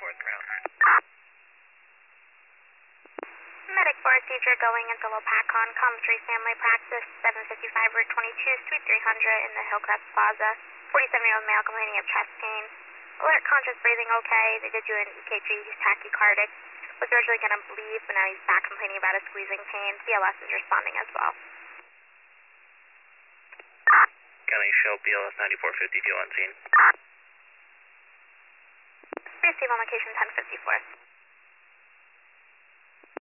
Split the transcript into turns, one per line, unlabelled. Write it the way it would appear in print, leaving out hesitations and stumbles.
4th ground.
Medic 4 seizure going into Lopakon, Com 3 family practice, 755 Route 22, Suite 300 in the Hillcrest Plaza. 47-year-old male complaining of chest pain. Alert, conscious, breathing okay. They did do an EKG, he's tachycardic. Was originally going to bleed, but now he's back complaining about a squeezing pain. BLS is responding as well.
Can I show BLS 9450 deal on scene?
Receive on location 1054.